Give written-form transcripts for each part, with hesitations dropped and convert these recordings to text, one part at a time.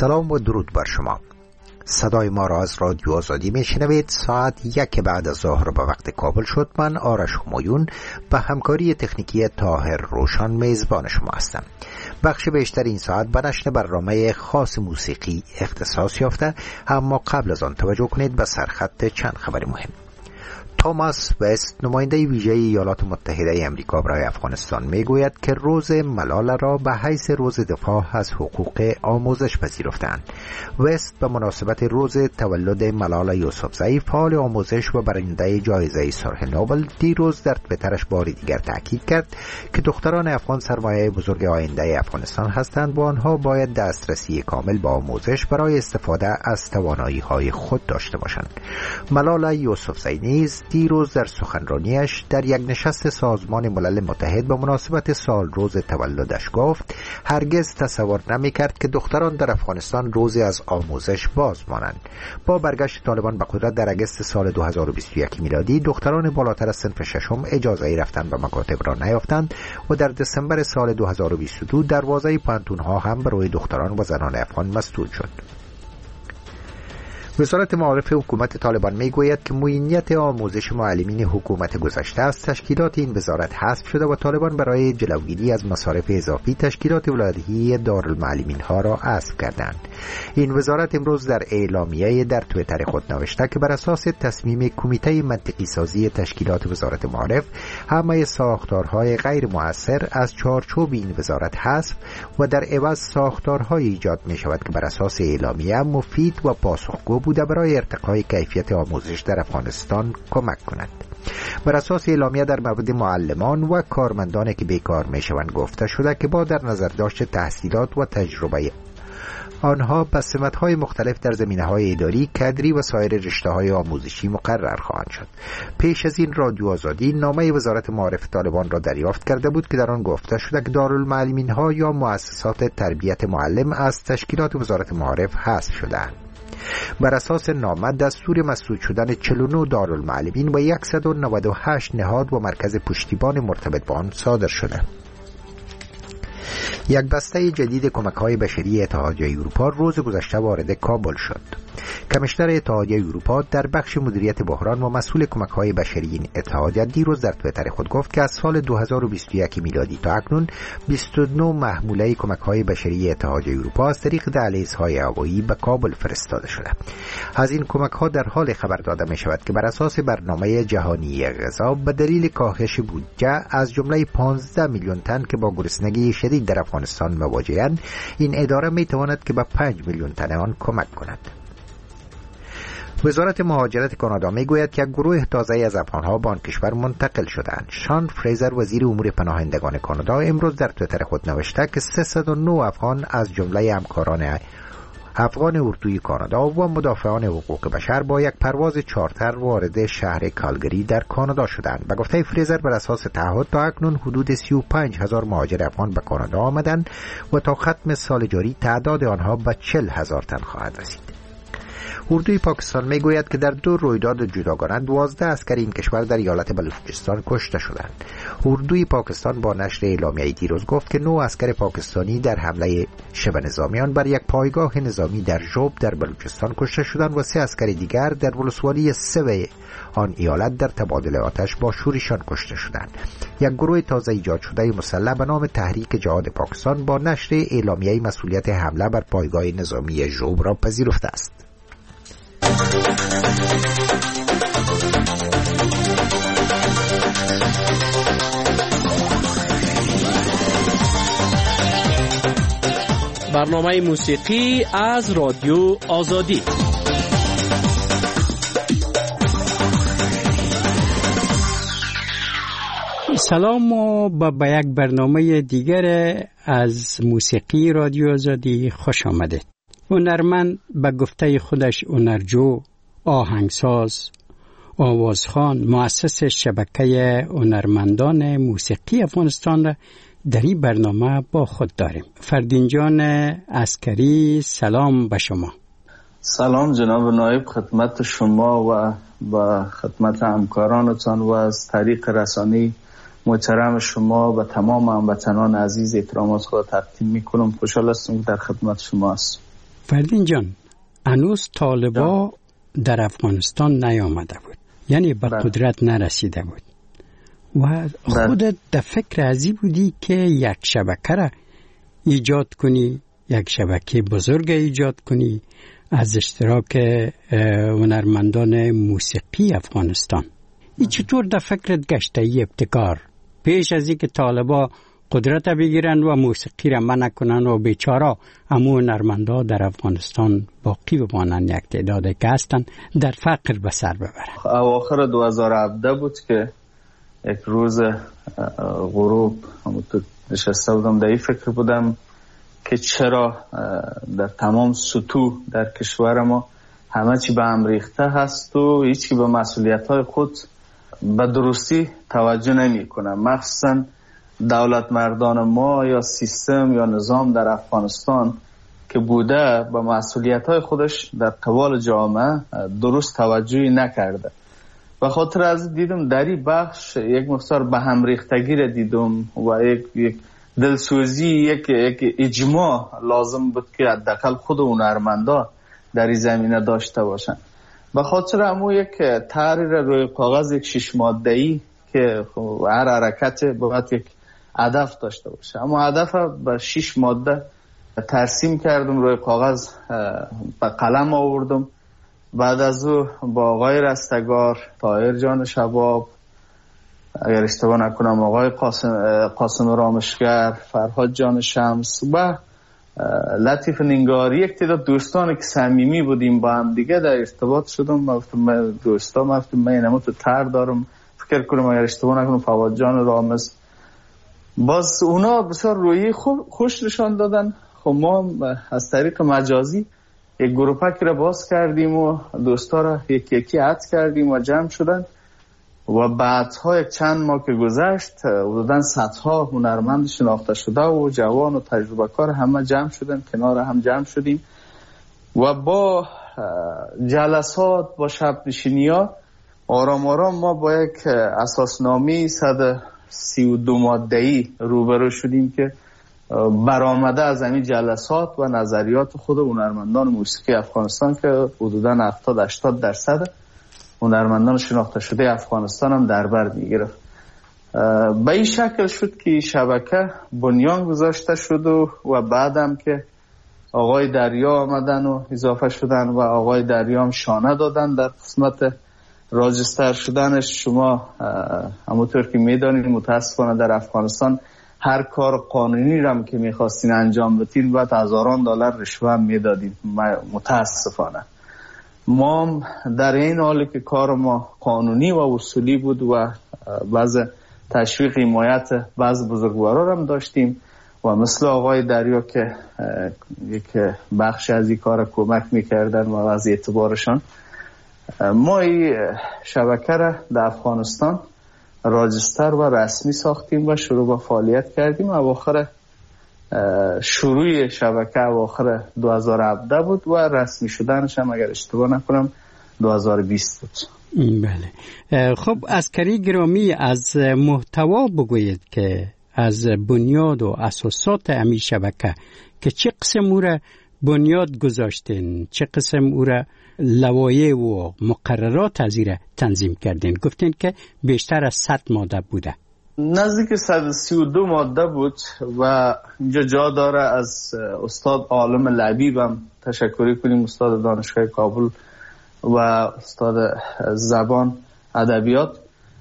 سلام و درود بر شما. صدای ما را از رادیو آزادی میشنوید. ساعت 1 بعد از ظهر به وقت کابل شد. من آرش همایون به همکاری تکنیکی طاهر روشن میزبان شما هستم. بخش بیشتر این ساعت به نشر برنامه خاص موسیقی اختصاص یافته، اما قبل از آن توجه کنید به سرخط چند خبر مهم. توماس وست، نماینده ویژه ایالات متحده آمریکا برای افغانستان، میگوید که روز ملاله را به حیث روز دفاع از حقوق آموزش پذیرفتند. وست به مناسبت روز تولد ملاله یوسفزئی، فعال آموزش و برنده جایزه صلح نوبل، دیروز در توییترش بار دیگر تاکید کرد که دختران افغان سرمایه بزرگ آینده افغانستان هستند و آنها باید دسترسی کامل به آموزش برای استفاده از توانایی‌های خود داشته باشند. ملاله یوسفزئی نیز دیروز در سخنرانیش در یک نشست سازمان ملل متحد به مناسبت سال روز تولدش گفت هرگز تصور نمی‌کرد که دختران در افغانستان روزی از آموزش باز مانند. با برگشت طالبان به قدرت در اگست سال 2021 میلادی، دختران بالاتر از صنف ششم اجازه رفتن به مکاتب را نیافتند و در دسامبر سال 2022 دروازه پانتون‌ها هم برای دختران و زنان افغان مسدود شد. وزارت معارف حکومت طالبان میگوید که معینیت آموزش معلمین حکومت گذشته از تشکیلات این وزارت حذف شده و طالبان برای جلوگیری از مصارف اضافی تشکیلات ولایتی دارالمعلمین ها را حذف کردند. این وزارت امروز در اعلامیه در توییتر خود نوشته که بر اساس تصمیم کمیته منطقی سازی تشکیلات وزارت معارف، همه ساختارهای غیر مؤثر از چارچوب این وزارت حذف و در عوض ساختارهای ایجاد می شود که بر اساس اعلامیه مفید و پاسخگو بوده برای ارتقای کیفیت آموزش در افغانستان کمک کنند. بر اساس اعلامیه در مورد معلمان و کارمندانی که بیکار می شوند گفته شده که با در نظر داشت تحصیلات و تجربه آنها به سمت‌های مختلف در زمینه‌های اداری، کادری و سایر رشته‌های آموزشی مقرر خواهند شد. پیش از این رادیو آزادی نامه وزارت معارف طالبان را دریافت کرده بود که در آن گفته شده که دارالمعلمین‌ها یا مؤسسات تربیت معلم از تشکیلات وزارت معارف حذف شده‌اند. بر اساس نامه دستور مسدود شدن 49 دارالمعلمین و 198 نهاد و مرکز پشتیبان مرتبط با آن صادر شده. یک بسته جدید کمک‌های بشری اتحادیه اروپا روز گذشته وارد کابل شد. کمیشنر اتحادیه اروپا در بخش مدیریت بحران و مسئول کمک‌های بشری این اتحادیه دیروز در توییتر خود گفت که از سال 2021 میلادی تا اکنون 29 محموله کمک‌های بشری اتحادیه اروپا از طریق دهلیزهای هوایی به کابل فرستاده شده. از این کمک‌ها در حال خبر داده می‌شود که بر اساس برنامه جهانی غذا به دلیل کاهش بودجه از جمله 15 میلیون تن که با گرسنگی شدید در افغانستان مواجه‌اند، این اداره می‌تواند که به 5 میلیون تن آن کمک کند. وزارت مهاجرت کانادا میگوید که یک گروه تازه از افغان‌ها به آن کشور منتقل شدند. شان فریزر، وزیر امور پناهندگان کانادا، امروز در توییتر خود نوشته که 309 افغان از جمله همکاران افغان اردوی کانادا و مدافعان حقوق بشر با یک پرواز چارتر وارد شهر کالگری در کانادا شدند. به گفته فریزر بر اساس تعهد تا اکنون حدود 35,000 مهاجر افغان به کانادا آمدند و تا ختم سال جاری تعداد آنها به 40,000 تن خواهد رسید. اردوی پاکستان میگوید که در 2 رویداد جداگانه 12 عسکر این کشور در ایالت بلوچستان کشته شدند. اردوی پاکستان با نشر اعلامیه‌ای دیروز گفت که 9 عسکر پاکستانی در حمله شبه نظامیان بر یک پایگاه نظامی در جوب در بلوچستان کشته شدند و 3 عسکر دیگر در ولسوالی سوی آن ایالت در تبادل آتش با شورشان کشته شدند. یک گروه تازه ایجاد شده مسلح به نام تحریک جهاد پاکستان با نشر اعلامیه‌ای مسئولیت حمله بر پایگاه نظامی جوب را پذیرفته است. برنامه موسیقی از رادیو آزادی. سلام و به یک برنامه دیگر از موسیقی رادیو آزادی خوش آمدید. هنرمند به گفته خودش هنرجو، آهنگساز، آوازخوان، مؤسس شبکه هنرمندان موسیقی افغانستان را در این برنامه با خود داریم. فردین جان عسکری، سلام به شما. سلام جناب نایب خدمت شما و با خدمت همکارانتان و از طریق رسانه‌ای محترم شما و تمام هموطنان عزیز احترامات خود تقدیم میکنم. خوشحال هستم در خدمت شما هستم. فردین جان، هنوز طالبا در افغانستان نیامده بود، یعنی به قدرت نرسیده بود و خودت در فکر ازی بودی که یک شبکه را ایجاد کنی، یک شبکه بزرگ ایجاد کنی از اشتراک هنرمندان موسیقی افغانستان. این چطور در فکرت گشته ای ابتکار پیش از اینکه طالبا قدرت بگیرن و موسیقی را منع کنن و بیچاره همو هنرمندا در افغانستان باقی بمانن، یک تعدادی که هستن در فقر به سر ببرن؟ اواخر 2017 بود که یک روز غروب همونطور نشسته بودم، در این فکر بودم که چرا در تمام سطوح در کشور ما همه چی به هم ریخته هست و هیچی به مسئولیت‌های خود به درستی توجه نمی کنه. مخصوصا دولت مردان ما یا سیستم یا نظام در افغانستان که بوده به مسئولیت‌های خودش در قبال جامعه درست توجهی نکرده. به خاطر از دیدم در این بخش یک مقدار به هم ریختگی را دیدم و یک دلسوزی، یک اجماع لازم بود که حداقل خود هنرمندا در این زمینه داشته باشن. به خاطر همون یک تحریر روی کاغذ، یک 6 ماده‌ای که هر حرکت باید یک هدف داشته باشه، اما هدف به 6 ماده ترسیم کردم، روی کاغذ به قلم آوردم. بعد از او با آقای رستگار، طاهر جان شباب، اگر اشتباه نکنم آقای قاسم رامشگر، فرهاد جان شمس و لطیف نینگاری، یک تعداد دوستانی که صمیمی بودیم با هم دیگه در ارتباط شدم. من دوستا گفتم من اینم تو تر دارم، فکر کنم اگر اشتباه نکنم فواد جان رامز، باز اونا بسیار رویی خوش نشان دادن. خب ما از طریق مجازی یک گروپک را باز کردیم و دوستا را یکی یکی عد کردیم و جمع شدن و بعدها یک چند ماه که گذشت حدوداً صدها هنرمند شناخته شده و جوان و تجربه کار همه جمع شدن، کنار هم جمع شدیم و با جلسات، با شب نشینی‌ها آرام آرام ما با یک اساسنامه 132 ماده‌ای روبرو شدیم که برآمده از همین جلسات و نظریات خود هنرمندان موسیقی افغانستان که حدوداً 70-80% هنرمندان شناخته شده افغانستان هم در بر میگرفت. به این شکل شد که شبکه بنیان گذاشته شد و بعدم که آقای دریا آمدن و اضافه شدن و آقای دریا هم شانه دادن در قسمت راجستر شدنش. شما همونطور که میدانید متاسفانه در افغانستان هر کار قانونی رم که میخواستین انجام بدین باید هزاران دلار رشوه میدادین. متاسفانه ما در این حالی که کار ما قانونی و اصولی بود و بعض تشویق حمایت بعض بزرگوارا هم داشتیم و مثل آقای دریا که یک بخش از این کار کمک میکردن و از اعتبارشان، ما این شبکه را در افغانستان راجستر و رسمی ساختیم و شروع به فعالیت کردیم. اواخر شروع شبکه اواخر 2017 بود و رسمی شدنش هم اگر اشتباه نکنم 2020 بود. بله. خب عسکری گرامی، از محتوا بگویید که از بنیاد و اساسات همین شبکه که چه قسم او را بنیاد گذاشتین، چه قسم او را لوایح و مقررات از این تنظیم کردین؟ گفتین که بیشتر از 100 ماده بوده. نزدیک 132 ماده بود و اینجا جا داره از استاد عالم لبیبم تشکری کنیم، استاد دانشگاه کابل و استاد زبان ادبیات.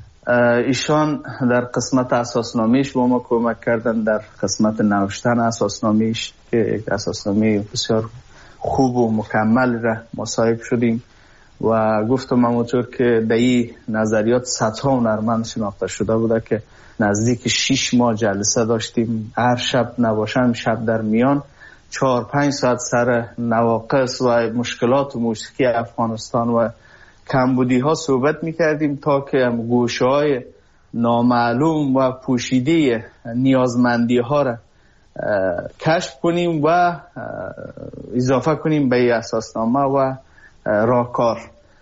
ایشان در قسمت اساسنامه‌اش با ما کمک کردن، در قسمت نوشتن اساسنامه‌اش که یک اساسنامه بسیار خوب و مکمل را مصاحب شدیم و گفتم همونطور که در این نظریات صدها هنرمند شناخته شده بوده که نزدیک 6 ماه جلسه داشتیم، هر شب نباشم شب در میان 4-5 ساعت سر نواقص و مشکلات و موسیقی افغانستان و کمبودی ها صحبت میکردیم تا که گوشه های نامعلوم و پوشیده نیازمندی ها را کشف کنیم و اضافه کنیم به این اساسنامه و راهکار.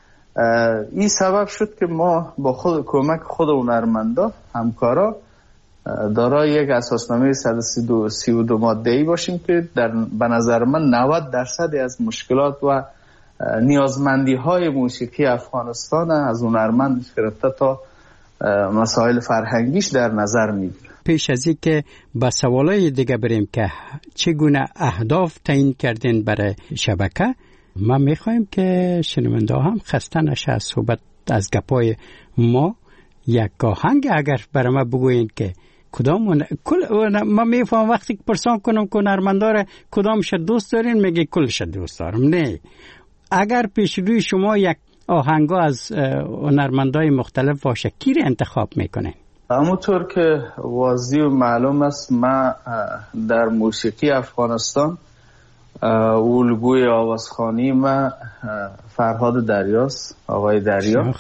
این سبب شد که ما با کمک خود هنرمندا، همکارا، دارای یک اساسنامه 132 ماده‌ای باشیم که به نظر من 90% از مشکلات و نیازمندی‌های موسیقی افغانستان از هنرمند گرفته تا مسائل فرهنگیش در نظر میگیره. پیش از اینکه با سوالای دیگه بریم که چگونه اهداف تعیین کردین برای شبکه، ما میخوایم که شنونده هم خسته نشه از صحبت از گپای ما. یک آهنگ اگر برای ما بگوین که کدام ما میفهم وقتی که پرسان کنم که هنرمندا کدامش دوست دارین میگه کلش دوست دارم. نه، اگر پیش روی شما یک آهنگا از هنرمندای مختلف باشه کی رو انتخاب میکنین؟ همونطور که واضح و معلوم است ما در موسیقی افغانستان الگوی آوازخوانی ما فرهاد دریاست، آقای دریا.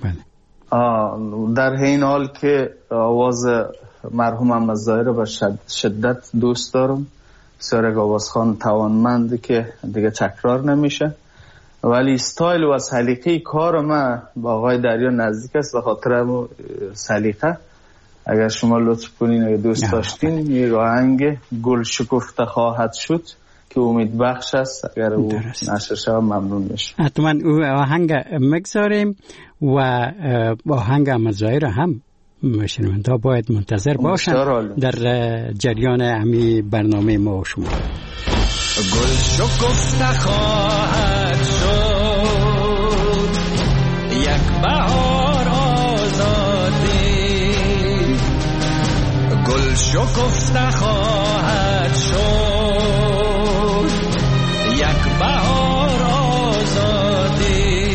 در این حال که آواز مرحوم محمد ظاهر رو به شدت دوست دارم، بسیار یک آوازخوان توانمند که دیگه تکرار نمیشه، ولی استایل و سلیقه کار ما با آقای دریا نزدیک است. به خاطر سلیقه اگر شما لطف کنین اگر دوست داشتین یک آهنگ گل شکفته خواهد شد که امید بخش است، اگر او نشر شود ممنون میشه. حتما او آهنگ مگذاریم و آهنگ مظاهر هم شنونده باید منتظر باشن در جریان همی برنامه ما و شما. گل شکفته خواهد شد یک بهار آزادی، گل شکفته خواهد شد یک بهار آزادی،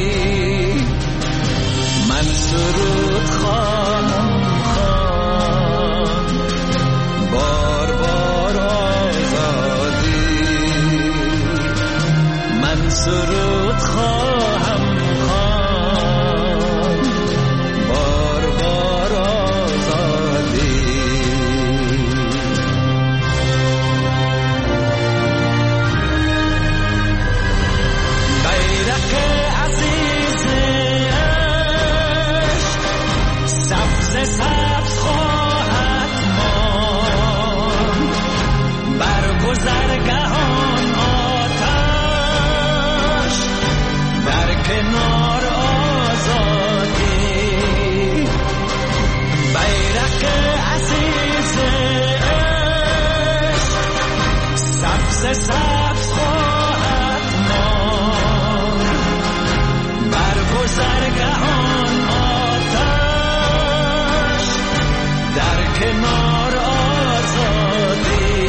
من سرود خواهم خواند بار بار آزادی، من سرود خواهم خواند بار بار آزادی. بیرق عزیز سبز سبز خواهد ماند، بر گذرگهان آتش در کنار آزادی. بیرق عزیز سبز سبز خواهد ماند، بر گذرگهان آتش در کنار آزادی.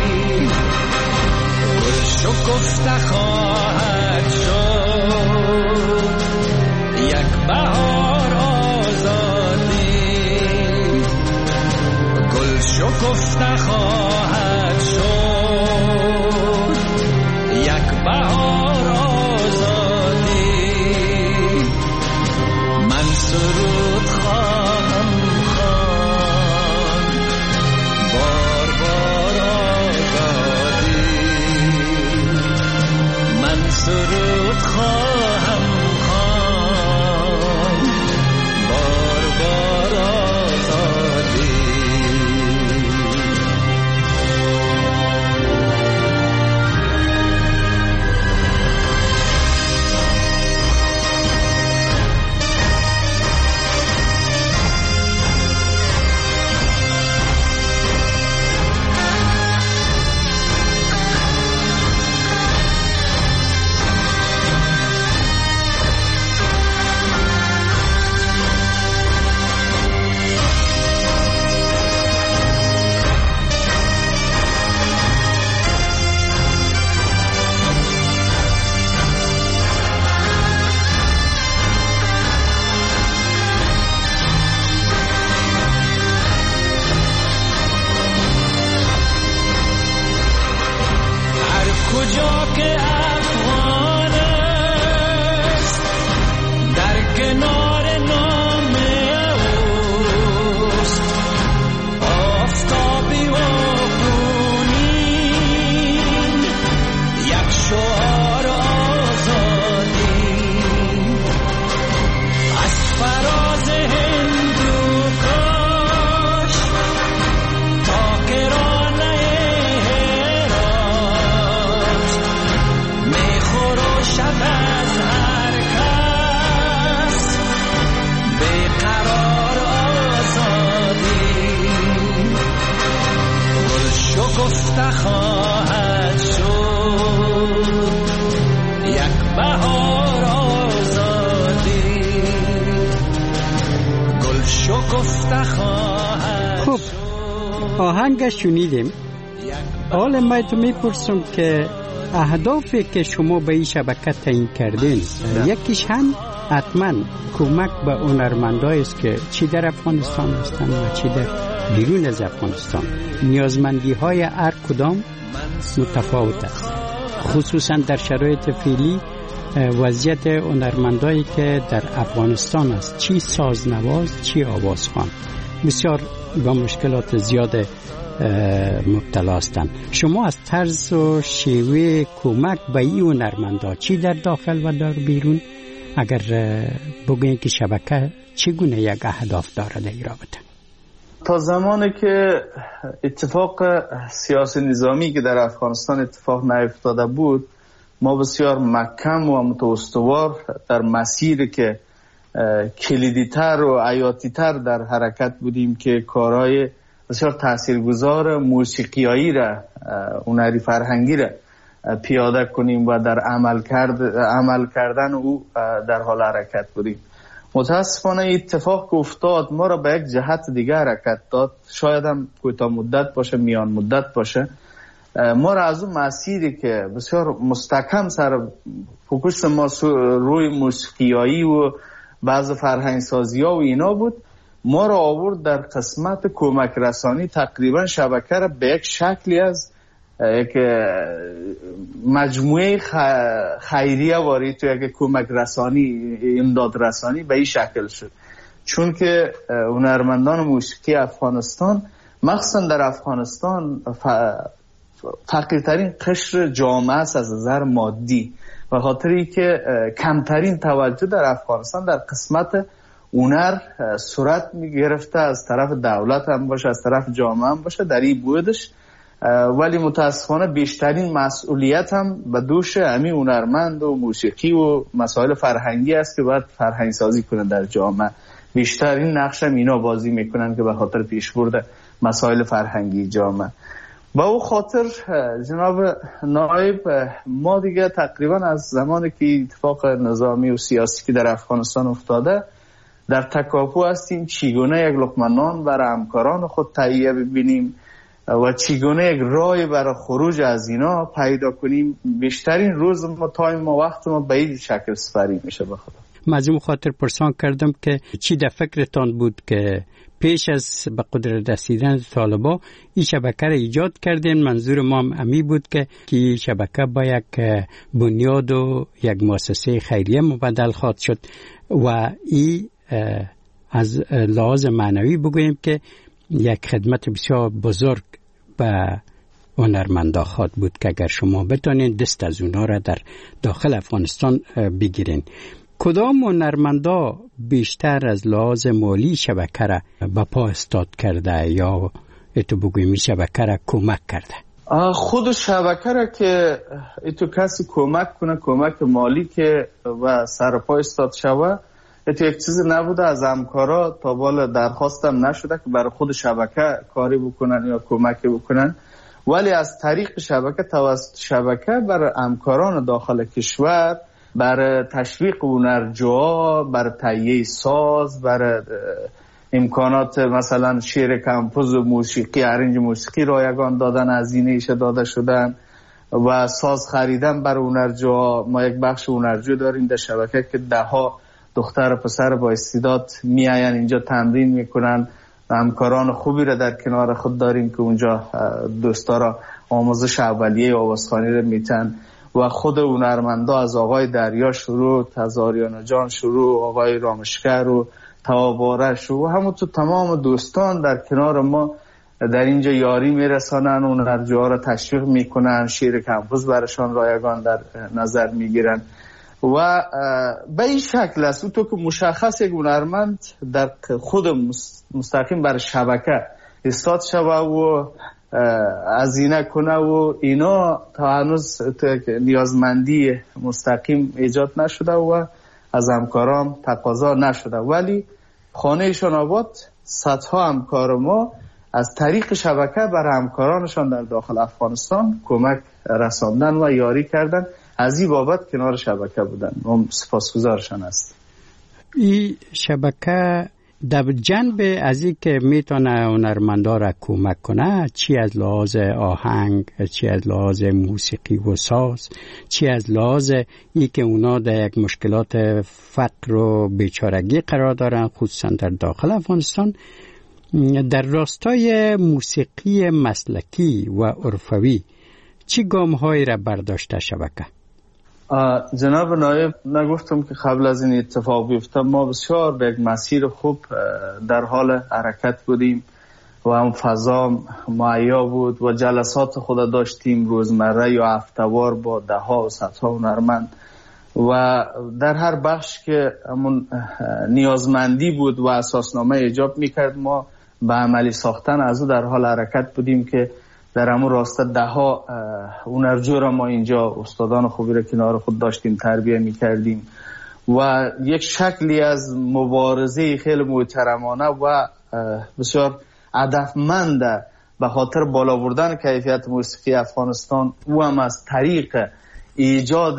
گل شکفته خواهد شد یک بهار آزادی، گل شکفته خواهد شد یک بهار آزادی، من سرود خواهم خواند بار بار آزادی، من سرود خواهم خواند بار بار آزادی. کجا که افغان است در کنار نام اوست، آفتابی و خونین یک شعار آزادی، از فراز هندوکش گفته خواهد شد یک بهار آزادی گل شکفته خواهد. خب آهنگ شنیدیم. حالا من تو میپرسم که اهدافی که شما به این شبکه تعیین کردین یکیش هم حتما کمک به هنرمندایی است که چی در افغانستان هستند و چی در بیرون از افغانستان. نیازمندی های هر کدام متفاوت است، خصوصا در شرایط فعلی وضعیت هنرمندایی که در افغانستان است، چی سازنواز چی آوازخوان، بسیار با مشکلات زیاد مبتلا هستند. شما از طرز و شیوه کمک به این هنرمندا چی در داخل و در بیرون اگر بگوین که شبکه چگونه یک اهداف داره در این رابطه؟ تا زمانی که اتفاق سیاسی نظامی که در افغانستان اتفاق نیفتاده بود، ما بسیار محکم و متوستوار در مسیری که کلیدی‌تر و حیاتی‌تر در حرکت بودیم که کارهای بسیار تاثیرگذار موسیقیایی را، هنری فرهنگی را پیاده کنیم و در عمل کردن او در حال حرکت بودیم. متاسفانه اتفاق افتاد ما را به یک جهت دیگر حرکت داد، شاید هم کوتاه مدت باشه میان مدت باشه، ما را از اون مسیری که بسیار مستحکم سر فوکوس ما روی موسیقیایی و بعض فرهنگ سازی ها و اینا بود، ما را آورد در قسمت کمک رسانی. تقریبا شبکه را به یک شکلی از یک مجموعه خیریه وارد تو یک کمک رسانی، امداد رسانی به این شکل شد. چون که هنرمندان موسیقی افغانستان مخصوصا در افغانستان فقیرترین قشر جامعه است از نظر مادی، و خاطری که کمترین توجه در افغانستان در قسمت هنر صورت می گرفته، از طرف دولت هم باشه از طرف جامعه هم باشه در این بودش، ولی متاسفانه بیشترین مسئولیت هم به دوش همین هنرمند و موسیقی و مسائل فرهنگی است که باید فرهنگ سازی کنند در جامعه. بیشترین نقش هم اینا بازی میکنن که به خاطر پیشبرد مسائل فرهنگی جامعه. با او خاطر جناب نایب، ما دیگه تقریبا از زمانی که اتفاق نظامی و سیاسی که در افغانستان افتاده در تکاپو هستیم چگونه یک لقمه نان برای همکاران خود تهیه ببینیم و چگونه یک راه برای خروج از اینا پیدا کنیم. بیشترین روز ما تایم ما وقت ما به این شکل سپری میشه. به خدا مزوم خاطر پرسان کردم که چی در فکرتان بود که پیش از به قدرت رسیدن طالبا این شبکه را ایجاد کردین؟ منظور ما هم امی بود که این شبکه با یک بنیاد و یک مؤسسه خیریه مبدل خواهد شد و این از لحاظ معنوی بگوییم که یک خدمت بسیار بزرگ به هنرمندا خواهد بود که اگر شما بتانین دست از اونا را در داخل افغانستان بگیرین. کدام هنرمندا بیشتر از لحاظ مالی شبکه را به پا استاد کرده یا اتو بگوییم شبکه را کمک کرده؟ خود شبکه را که اتو کسی کمک کنه، کمک مالی که و سرپا استاد شوه، اتو یک چیز نبوده. از همکارا تا بالا درخواستم نشده که برای خود شبکه کاری بکنن یا کمکی بکنن، ولی از طریق شبکه، توسط شبکه برای همکاران داخل کشور، برای تشویق هنرجوها، برای تهیه ساز، برای امکانات مثلا شعر کمپوز و موسیقی، ارنج موسیقی رایگان دادن، هزینه‌اش داده شدن و ساز خریدن برای هنرجوها. ما یک بخش هنرجو داریم در شبکه که دهها دختر و پسر با استعداد میاین اینجا تمرین میکنن. همکاران خوبی را در کنار خود داریم که اونجا دوستا را آموزش اولیه آوازخوانی را میتن و خود هنرمندا از آقای دریا شروع، از آریانا جان شروع، آقای رامشگر و توابارش و همونطور تمام دوستان در کنار ما در اینجا یاری میرسانن، هنرجوها را تشویق میکنن، شعر کمپوز برشان رایگان در نظر میگیرن و به این شکل است. تو که مشخص یک هنرمند در خود مستقیم بر شبکه استاد شوه و هزینه کنه و اینا تا هنوز نیازمندی مستقیم ایجاد نشده و از همکاران تقاضا نشده، ولی خانه شان آباد صدها همکار ما از طریق شبکه برای همکارانشان در داخل افغانستان کمک رساندن و یاری کردن. از این بابت کنار شبکه بودن. ما سپاسگزارشان هستیم. این شبکه در جنب از این که میتونه هنرمندا را کمک کنه، چی از لحاظ آهنگ، چی از لحاظ موسیقی و ساز، چی از لحاظ ای که اونا در یک مشکلات فقر و بیچارگی قرار دارن، خصوصا در داخل افغانستان، در راستای موسیقی مسلکی و عرفوی چی گام‌هایی را برداشته شبکه؟ جناب نایب، نگفتم که قبل از این اتفاق بیفته ما بسیار به یک مسیر خوب در حال حرکت بودیم و هم فضا مهیا بود و جلسات خود داشتیم روزمره یا هفته‌وار با ده ها و صدها هنرمند و در هر بخش که همون نیازمندی بود و اساسنامه ایجاب میکرد ما به عملی ساختن از او در حال حرکت بودیم که در همون راسته ده ها هنرجو را ما اینجا استادان خوبی را کنار خود داشتیم تربیه میکردیم و یک شکلی از مبارزه خیلی محترمانه و بسیار هدفمند به خاطر بالا بردن کیفیت موسیقی افغانستان و هم از طریق ایجاد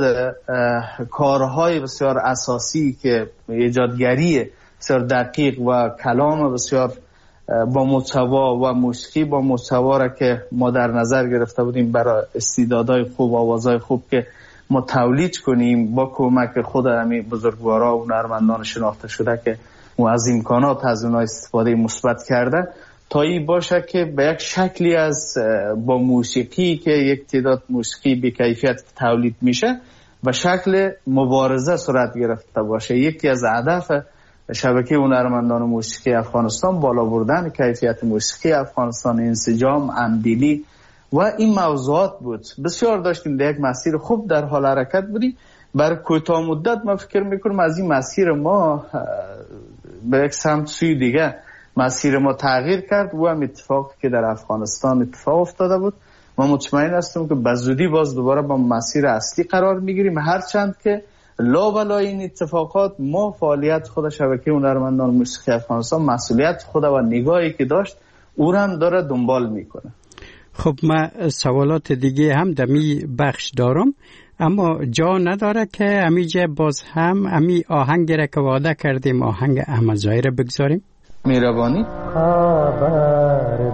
کارهای بسیار اساسی که ایجادگری بسیار دقیق و کلام بسیار با محتوا و موسیقی با محتوا را که ما در نظر گرفته بودیم برای استعدادهای خوب و آوازهای خوب که ما تولید کنیم با کمک خود همین بزرگوارا و هنرمندان شناخته شده که از امکانات از اونها استفاده مثبت کرده تا این باشه که به یک شکلی از با موسیقی که یک تعداد موسیقی به کیفیت تولید میشه و شکل مبارزه صورت گرفته باشه. یکی از هدف شبکه هنرمندان موسیقی افغانستان بالا بردن کیفیت موسیقی افغانستان، انسجام، همدلی و این موضوعات بود. بسیار داشتیم در یک مسیر خوب در حال حرکت بودیم. برای کوتاه مدت ما فکر میکنم از این مسیر ما به یک سمت سوی دیگه مسیر ما تغییر کرد و هم اتفاقی که در افغانستان اتفاق افتاده بود ما مطمئن هستم که به زودی باز دوباره با مسیر اصلی قرار میگیریم، هرچند که لابلای این اتفاقات ما فعالیت خود شبکه هنرمندان موسیقی افغانستان مسئولیت خود و نگاهی که داشت او را هم داره دنبال میکنه. خب ما سوالات دیگه هم در می بخش دارم، اما جا نداره که همیجه باز هم همی آهنگ را که وعده کردیم آهنگ احمد ظاهری را بگذاریم. میربانی خبرداری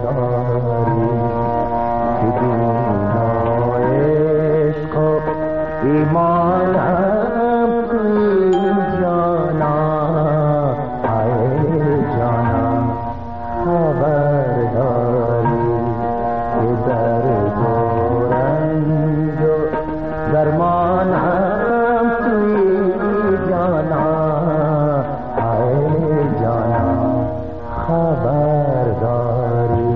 که دنیا عشق و ایمانم توی جانا ای جانا خبرداری که در دورنج و درمانم توی جانا ای جانا خبرداری.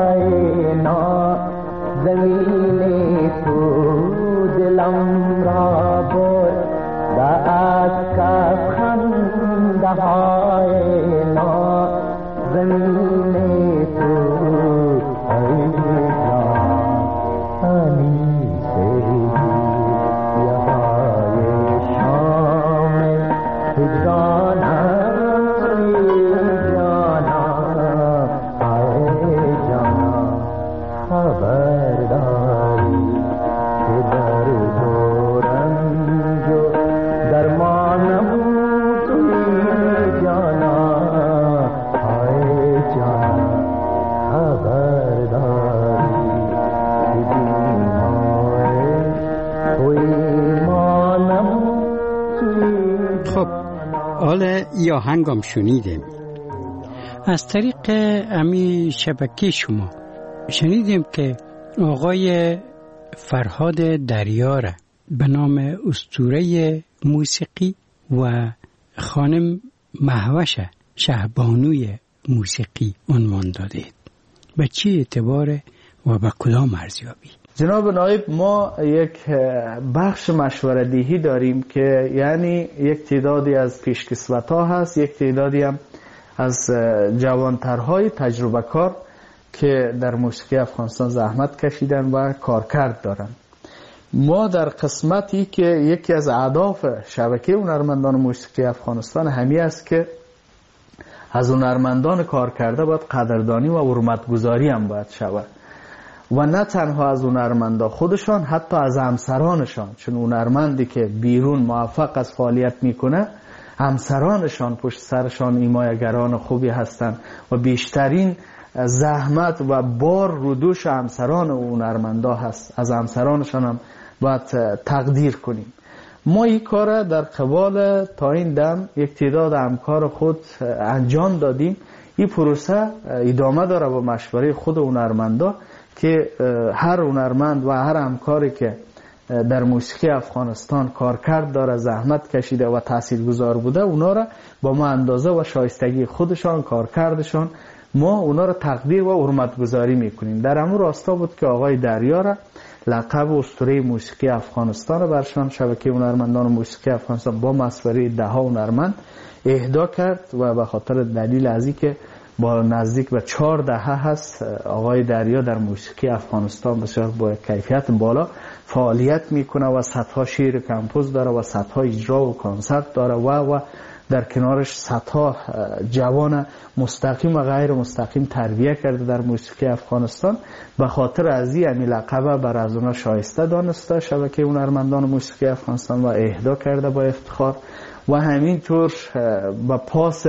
های نازنین تو دلم را برد از کف خنده های نازنین تو ای جانی سیدی های شام هجرانم جانا ای جانا خبرداری که در دورنج و درمانم توی جانا ای جانا خبرداری که بیمار توی مانم توی خب حالا یا هنگام شنیدیم از طریق امی شبکه شما شنیدیم که آقای فرهاد دریاره به نام اسطوره موسیقی و خانم مهوش شهبانوی موسیقی عنوان دادید. به چه اعتبار و به کدام ارزیابی؟ جناب نایب، ما یک بخش مشوره‌دهی داریم که یعنی یک تعدادی از پیشکسوت‌ها هست، یک تعدادی هم از جوانترهای تجربه کار که در موسیقی افغانستان زحمت کشیدن و کارکرد دارن. ما در قسمتی که یکی از اهداف شبکه هنرمندان موسیقی افغانستان همی است که از هنرمندان کارکرده باید قدردانی و حرمتگذاری هم باید شود و نه تنها از هنرمندا خودشان، حتی از همسرانشان، چون هنرمندی که بیرون موفق از فعالیت میکنه همسرانشان پشت سرشان حمایتگران خوبی هستند و بیشترین زحمت و بار رو دوش همسران و هنرمندا هست. از همسرانشان هم باید تقدیر کنیم. ما این کار در قبال تا این دم یک تعداد همکار خود انجام دادیم. این پروسه ادامه داره با مشوره خود هنرمندا که هر هنرمند و هر همکاری که در موسیقی افغانستان کارکرد داره، زحمت کشیده و تاثیرگذار بوده، اونا را با ما اندازه و شایستگی خودشان، کارکردشان، ما اونا را تقدیر و حرمتگذاری میکنیم. در همون راستا بود که آقای دریا را لقب اسطوره موسیقی افغانستان برشان شبکه هنرمندان موسیقی افغانستان با مشوره 10 هنرمند اهدا کرد و به خاطر دلیل از اینکه با نزدیک به 4 دهه هست آقای دریا در موسیقی افغانستان بسیار با کیفیت بالا فعالیت میکنه و صدها شعر کمپوز داره و صدها اجرا و کنسرت داره و در کنارش صدها جوان مستقیم و غیر مستقیم تربیه کرده در موسیقی افغانستان. به خاطر از این لقب بر از اونا شایسته دانسته شبکه هنرمندان موسیقی افغانستان و اهدا کرده با افتخار و همینطور با پاس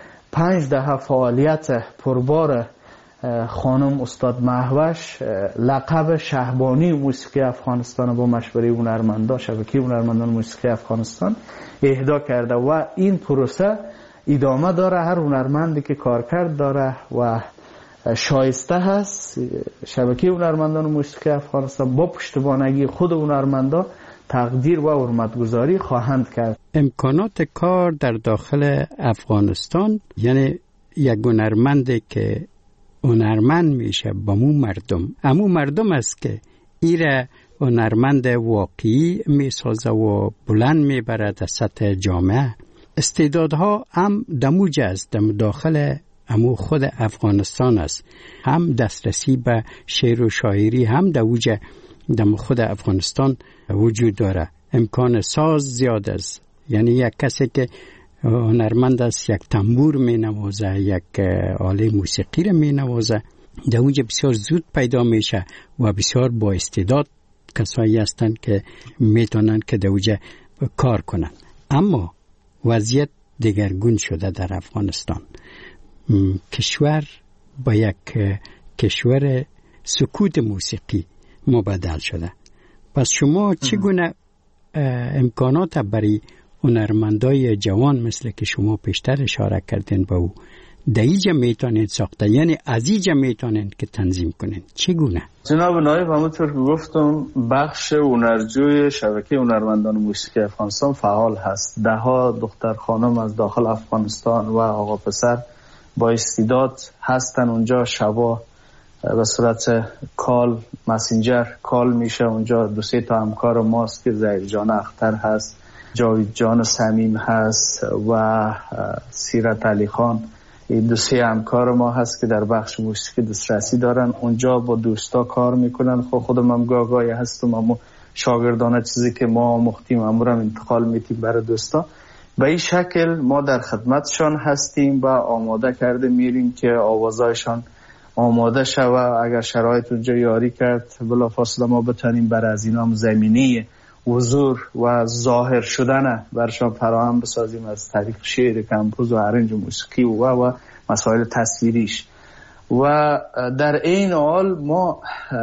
5 دهه فعالیت پربار خانم استاد مهوش لقب شهبانی موسیقی افغانستان با مشوره هنرمندان شبکه هنرمندان موسیقی افغانستان اهدا کرده و این پروسه ادامه داره. هر هنرمندی که کارکرد داره و شایسته هست شبکه هنرمندان موسیقی افغانستان با پشتیبانگی خود هنرمندان تقدیر و حرمتگذاری خواهند کرد. امکانات کار در داخل افغانستان، یعنی یک هنرمندی که هنرمند میشه با امو مردم است که ایره هنرمند واقعی میسازه و بلند میبره در سطح جامعه. استعدادها هم دموج است داخل امو خود افغانستان است، هم دسترسی به شعر و شاعری هم دموج در خود افغانستان وجود داره. امکان ساز زیاد است، یعنی یک کسی که هنرمند است یک تنبور می نوازه، یک آله موسیقی را می نوازه، در اونجا بسیار زود پیدا میشه و بسیار با استعداد کسایی هستند که میتونن که در اونجا کار کنن. اما وضعیت دگرگون شده در افغانستان. کشور با یک کشور سکوت موسیقی مبدل شده. پس شما چگونه امکانات برای هنرمندای جوان مثل که شما پیشتر اشاره کردین به او دیجا میتونید ساخته، یعنی ازیجا میتونید که تنظیم کنید، چگونه؟ جناب نایب، همونطور که گفتم بخش هنرجوی شبکه هنرمندان موسیقی افغانستان فعال هست. 10 دختر خانم از داخل افغانستان و آقا پسر با استعداد هستن اونجا. شبا به صورت کال مسنجر کال میشه. اونجا 2-3 تا همکار ماست که زهیر جان اختر هست، جاوید جان صمیم هست و سیرت علی خان. این 2-3 همکار ما هست که در بخش موسیقی دسترسی دارن. اونجا با دوستا کار میکنن. خودم هم گاهی هستم، اما شاگردانه چیزی که ما مختیم امورم انتقال میتیم برای دوستا. به این شکل ما در خدمتشان هستیم و آماده کرده میریم که آوازایشان آماده شوه. اگر شرایط اونجا یاری کرد بلافاصله ما بتانیم برای از اینا زمینه حضور و ظاهر شدن برشان فراهم بسازیم از طریق شعر، کمپوز و ارنج و موسیقی و مسائل تصویریش. و در این حال ما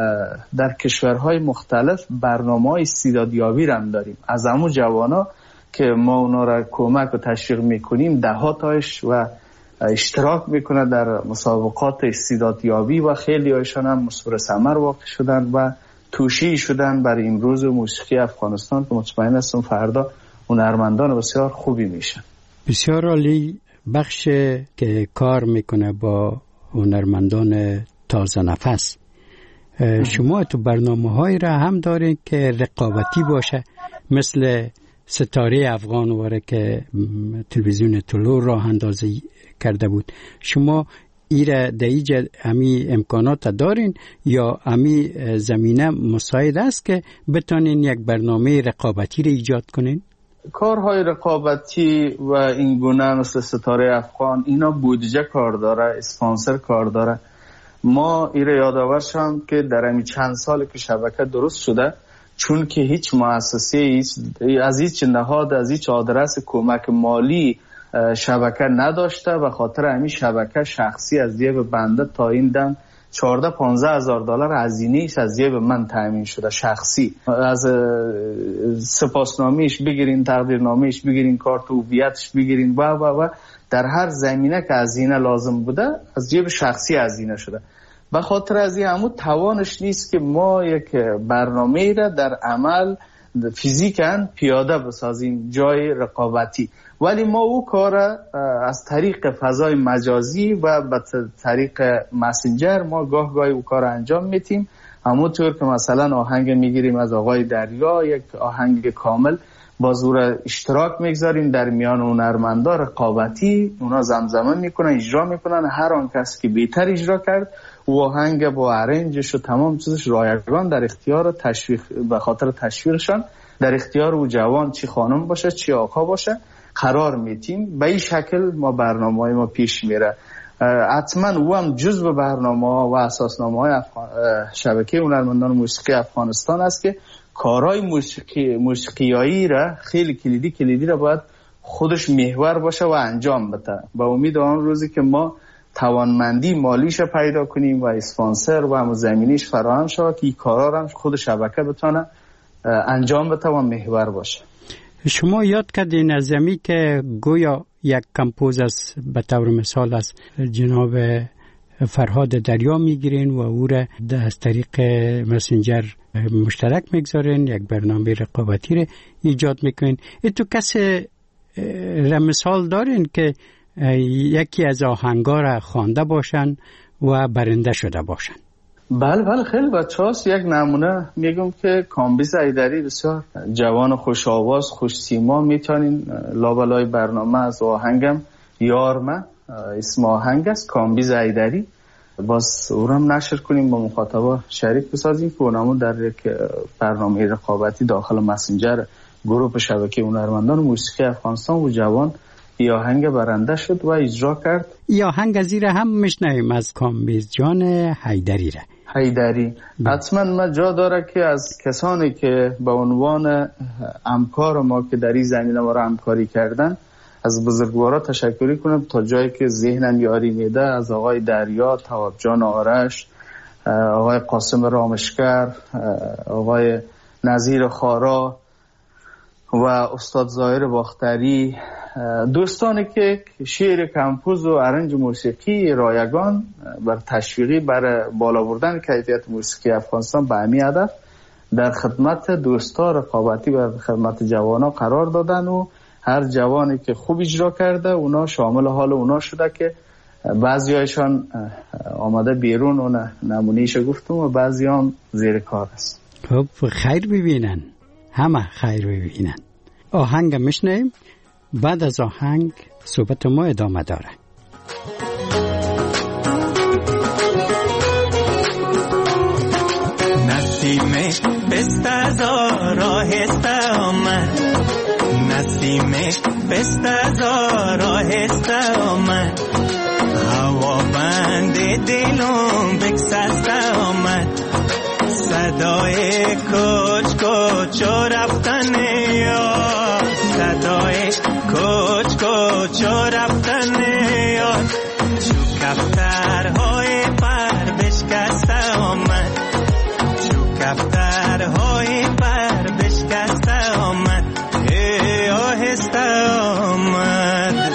در کشورهای مختلف برنامه‌های استعدادیابی هم داریم. از همون جوانا که ما اونا را کمک و تشویق میکنیم، 10 تایش و اشتراک میکنه در مسابقات استعدادیابی و خیلی هایشان هم مثمر ثمر واقع شدن و توشی شدن برای امروز موسیقی افغانستان که مطمئن هستم فردا هنرمندان بسیار خوبی میشن. بسیار عالی. بخش که کار میکنه با هنرمندان تازه نفس، شما تو برنامه‌های را هم دارین که رقابتی باشه، مثل ستاره افغان واره که تلویزیون طلوع راه اندازی کرده بود. شما ایره دیجه امی امکانات دارین یا امی زمینه مساعد است که بتانین یک برنامه رقابتی را ایجاد کنین؟ کارهای رقابتی و این گونه مثل ستاره افغان اینا بودجه کار داره، اسپانسر کار داره. ما ایره یادآور شدم که در همین چند سال که شبکه درست شده، چون که هیچ مؤسسه از هیچ نهاد از هیچ آدرس کمک مالی شبکه نداشته و خاطر همین شبکه شخصی از جیب بنده تا این دم 14-15 هزار دلار هزینه‌اش از جیب من تامین شده شخصی. از سپاسنامه‌اش بگیرین، تقدیرنامه‌اش بگیرین، کارت هویتش بگیرین و در هر زمینه که هزینه لازم بوده از جیب شخصی هزینه شده. به خاطر از این همون توانش نیست که ما یک برنامه را در عمل فیزیکاً پیاده بسازیم جای رقابتی، ولی ما او کار از طریق فضای مجازی و به طریق مسنجر ما گاهی او کار انجام میتیم. همونطور که مثلا آهنگ میگیریم از آقای دریا، یک آهنگ کامل با زور اشتراک میگذاریم در میان هنرمندا رقابتی، اونا زمزمه میکنن، اجرا میکنن. هر آن کسی که بهتر اجرا کرد و آهنگ با ارنجش و تمام چیزش رایگان در اختیار تشویق، به خاطر تشویقشان در اختیار او جوان، چی خانم باشه چی آقا باشه، قرار میتیم. به این شکل ما برنامه‌های ما پیش میره. حتما او هم جزء برنامه‌ها و اساسنامه‌های شبکه هنرمندان موسیقی افغانستان است که کارهای موسیقیایی را خیلی کلیدی را باید خودش محور باشه و انجام بده. با امید آن روزی که ما توانمندی مالیش پیدا کنیم و اسپانسر و هم زمینیش فراهم شود که این کارا را خود شبکه بتونه انجام بده و محور باشه. شما یاد کردین از زمین که گویا یک کمپوز از به طور مثال از جناب فرهاد دریا میگیرین و او را از طریق مسنجر مشترک میگذارین، یک برنامه رقابتی را ایجاد میکنین. تو کسی را مثال دارین که یکی از آهنگا را خوانده باشن و برنده شده باشن؟ بله خیلی بچه هاست. یک نمونه میگم که کامبیز ایدری بسیار جوان خوش آواز خوش سیما، میتونین لابلای برنامه از آهنگم یارمه اسم آهنگ است، کامبیز ایدری، باز او رو هم نشر کنیم با مخاطبا شریک بسازیم که اونمون در یک برنامه رقابتی داخل مسنجر گروه شبکه هنرمندان موسیقی افغانستان و جوان ای آهنگ برنده شد و اجرا کرد. ای آهنگ از ایره هم مشنویم از کامبیز جان حیدری حتما ما جا داره که از کسانی که به عنوان همکار ما که در این زمینه ما را همکاری کردن از بزرگوارا تشکری کنم تا جایی که ذهنم یاری میده، از آقای دریا، تواب جان آرش، آقای قاسم رامشگر، آقای نظیر خارا و استاد ظاهر باختری، دوستانی که شعر کمپوز و ارنج موسیقی رایگان بر تشویقی بر بالا بردن کیفیت موسیقی افغانستان به همین هدف در خدمت دوستا رقابتی و خدمت جوانا قرار دادن و هر جوانی که خوب اجرا کرده اونا شامل حال اونا شده که بعضی هایشان آمده بیرون و نمونیش گفتم و بعضی هم زیر کار است. خب خیر ببینن، همه خیر ببینن. آهنگ میشنیم، بعد از آهنگ صحبت ما ادامه داره. نسیم بست از آهسته آمد، نسیم بست از آهسته آمد، هوا بند دلم بکسسته آمد، صدای کوچ کوچ رفتن یاد، صدای کوچ کوچ رفتن یاد، چو کفترهای پر بشکسته آمد، چو کفترهای پر بشکسته آمد، آهسته آمد.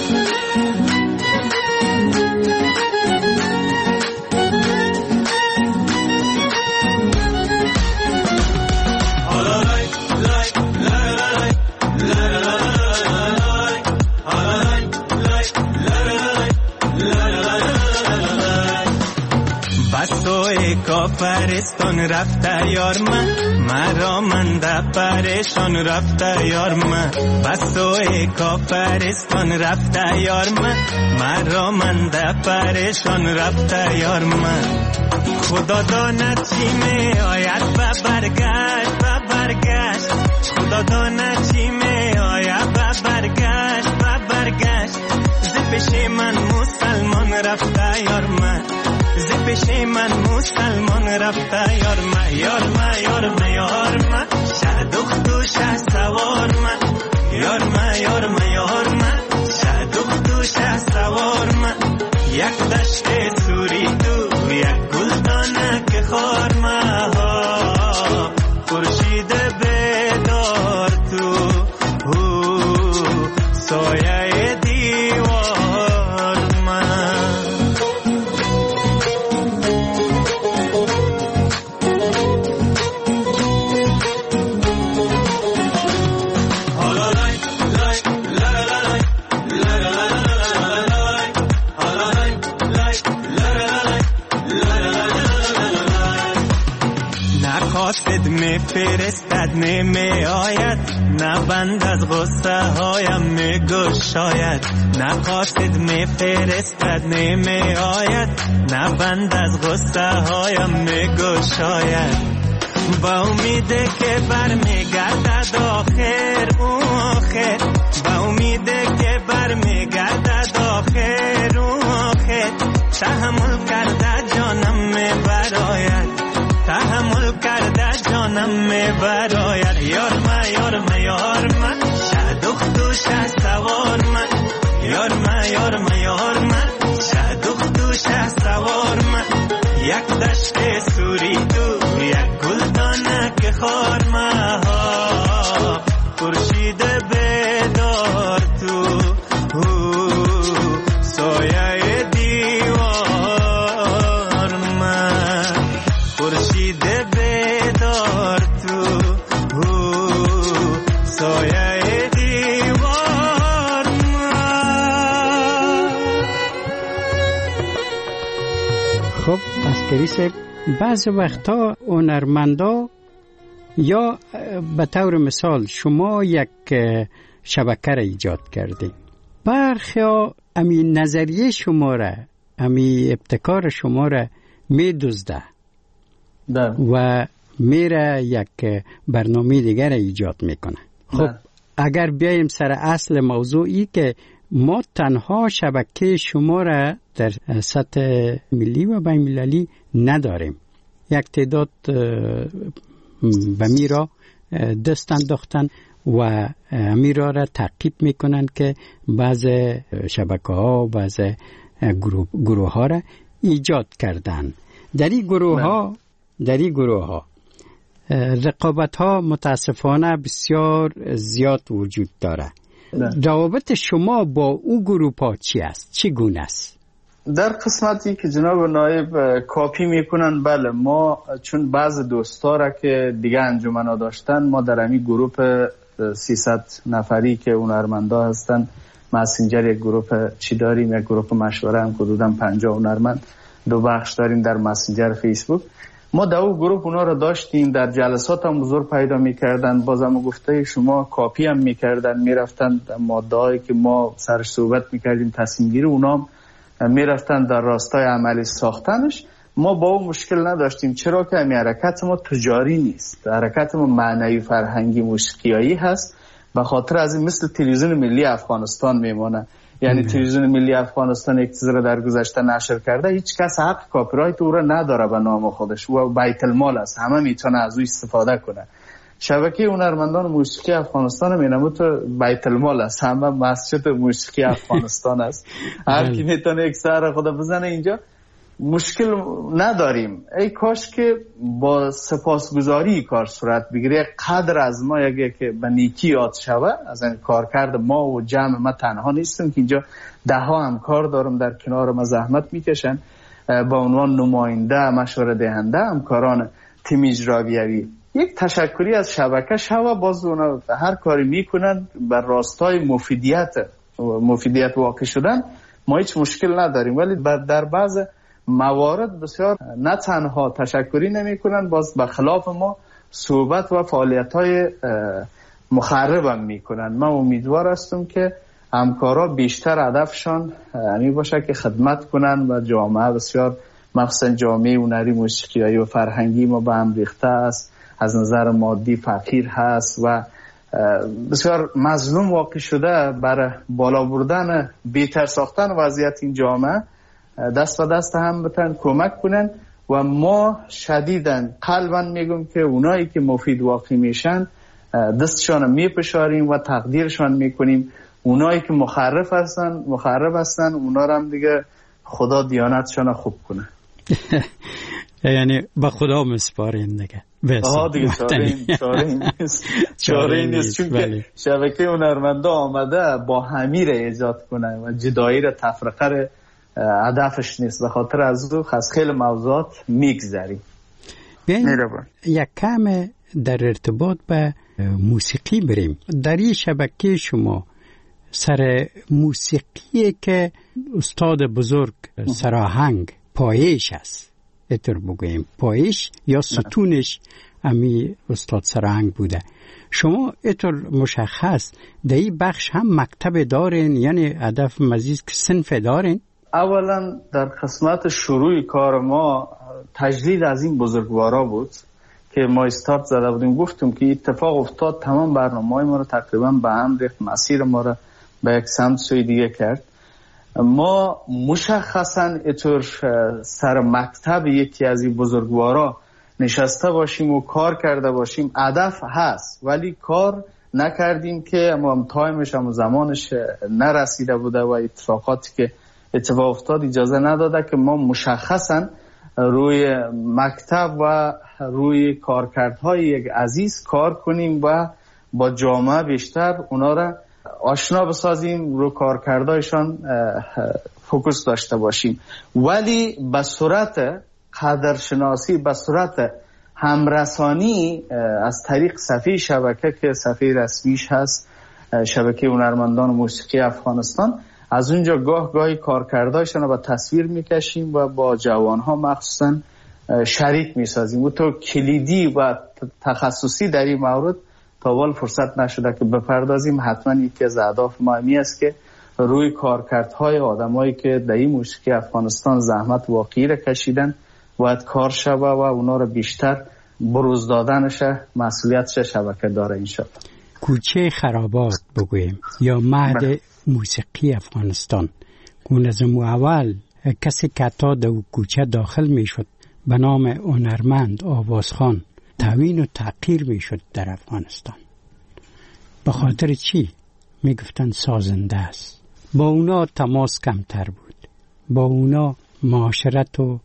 کافرستان رفته یار من، مرا منده پریشان رفته یار من، بسوی کافرستان رفته یار من، مرا منده پریشان رفته یار من، خدا داند چی می آید و برگشت و برگشت، خدا داند چی می آید و برگشت و برگشت، ز پیش من مسلمان رفته یار من، ز پیش من مسلمان رفته یار من، یار من یار من یار من، شه دخت و شه سوار من، یار من یار من یار من، شه دخت و شه سوار من، یک دشت سوری تو یک گلدانه که خار من، خورشید بیدار تو سایه دیوار من. قاصد می فرستد نمی آید، نه بند از غصه هایم می گشاید، نه قاصد می فرستد نمی آید، نه بند از غصه هایم می گشاید، با امیده که بر می گردد آخر او آخر، با امیده که بر می گردد آخر او آخر، تحمل کرده جانم می براید، تحمل کرده جانم می براید، یار من یار من یار من، شه دخت و شه سوار من، یار من یار من یار من، شه دخت و شه سوار من، یک دشت سوری تو یک گلدانه که خار من، خورشید بیدار تو سایه دیوار من، خورشید بیدار تو سایه دیوار من. خب عسکری صاحب، بعض وقتا هنرمندا یا به طور مثال شما یک شبکه را ایجاد کردید، برخیا امی نظریه شما را، امی ابتکار شما را می دزده و میره یک برنامه دیگر ایجاد میکنه. خب اگر بیایم سر اصل موضوعی که ما تنها شبکه شما را در سطح ملی و بین المللی نداریم، یک تعداد به میرا دست انداختن و میرا را تعقیب میکنن که بعض شبکه ها، بعض گروه ها را ایجاد کردن. در این گروه ها رقابت ها متاسفانه بسیار زیاد وجود داره. روابط شما با او گروه ها چی است؟ چی گونه است؟ در قسمتی که جناب نایب کاپی میکنن، بله، ما چون بعض دوستا را که دیگه انجمن ها داشتن، ما در همین گروه 300 نفری که هنرمندا هستن مسنجر یک گروه چی داریم، یک گروه مشوره هم حدوداً 50 هنرمند، 2 بخش داریم در مسنجر فیسبوک. ما در اون گروه اونا رو داشتیم، در جلسات هم حضور پیدا میکردن، بازم گفته شما کاپی هم میکردن، میرفتن ماده هایی که ما سرش صحبت میکردیم تصمیم گیری، اونا میرفتن در راستای عملی ساختنش. ما با اون مشکل نداشتیم، چرا که همین حرکت ما تجاری نیست، حرکت ما معنوی فرهنگی موسیقیایی هست، به خاطر از این مثل تلویزیون ملی افغانستان میمونه. یعنی تلویزیون ملی افغانستان یک چیز رو در گذشته نشر کرده، هیچ کس حق کپی رایت او رو نداره به نام خودش و بیت المال است، همه میتونه از او استفاده کنه. شبکه هنرمندان موسیقی افغانستان مینمو تو بیت المال است، همه مسجد موسیقی افغانستان است، هر کی میتونه یک سر خود بزنه اینجا، مشکل نداریم. ای کاش که با سپاسگزاری کار صورت بگیره، قدر از ما یک به نیکی یاد شوه. از این کار کرده ما و جمع ما تنها نیستیم که اینجا 10 همکار دارم در کنار ما زحمت میکشن با عنوان نماینده مشوره دهنده همکاران تیم اجرایی. یک تشکری از شبکه شوه، باز اونا هر کاری میکنن بر راستای مفیدیت واقع شدن، ما هیچ مشکل نداریم. ولی در بعض موارد بسیار نه تنها تشکری نمی کنن، باز به خلاف ما صحبت و فعالیت های مخرب هم می کنن. من امیدوار هستم که همکارا بیشتر هدفشان همین باشه که خدمت کنن و جامعه بسیار مخصوصا جامعه هنری موسیقیایی و فرهنگی ما به هم ریخته است، از نظر مادی فقیر هست و بسیار مظلوم واقع شده. برای بالا بردن بهتر ساختن وضعیت این جامعه دست به دست هم بتن کمک کنن و ما شدیداً قلباً میگم که اونایی که مفید واقع میشن دستشان میپشاریم و تقدیرشان میکنیم. اونایی که مخرب هستن اونا رو هم دیگه خدا دیانتشان خوب کنه. یعنی با خدا مسپاریم دیگه. چاره نیست چون که شبکه هنرمندا آمده با همیر ایجاد کنه و جدایی را تفرقه هدفش نیست، به خاطر از او از خیلی موضوعات میگذریم. یک کم در ارتباط به موسیقی بریم. در این شبکه شما سر موسیقی که استاد بزرگ سراهنگ پایش است، اتر بگویم پایش یا ستونش امی استاد سراهنگ بوده، شما اتر مشخص در این بخش هم مکتب دارین، یعنی هدف مزید که صنف دارین؟ اولا در قسمت شروع کار ما تجدید از این بزرگوارا بود که ما استارت زده بودیم، گفتم که اتفاق افتاد تمام برنامه‌های ما رو تقریبا به هم ریخت، مسیر ما رو به یک سمت سوی دیگه کرد. ما مشخصا اطور سر مکتب یکی از این بزرگوارا نشسته باشیم و کار کرده باشیم هدف هست، ولی کار نکردیم که ما تایمش هم زمانش نرسیده بوده و اتفاقاتی که اتفاق افتاد اجازه نداده که ما مشخصا روی مکتب و روی کارکردهای یک عزیز کار کنیم و با جامعه بیشتر اونا را آشنا بسازیم، رو کارکردهایشان فوکوس داشته باشیم، ولی به صورت قدرشناسی، به صورت همرسانی از طریق صفحه شبکه که صفحه رسمیش هست، شبکه هنرمندان موسیقی افغانستان، از اونجا گاهی کارکردهایشان رو با تصویر میکشیم و با جوانها مخصوصا شریک میسازیم. و تو کلیدی و تخصصی در این مورد تا وال فرصت نشده که بپردازیم. حتما یکی از اهداف ما همی است که روی کارکردهای آدمایی که در این موسیقی افغانستان زحمت واقعی را کشیدن باید کار شوه و اونا رو بیشتر بروز دادنش مسئولیتش شبکه داره. انشاءالله کوچه خرابات بگویم یا مهد موسیقی افغانستان، اون از اول کسی که تا در کوچه داخل می شد به نام هنرمند آوازخان توهین و تحقیر می شد در افغانستان. به خاطر چی؟ می گفتن سازنده است. با اونا تماس کمتر بود، با اونا معاشرت و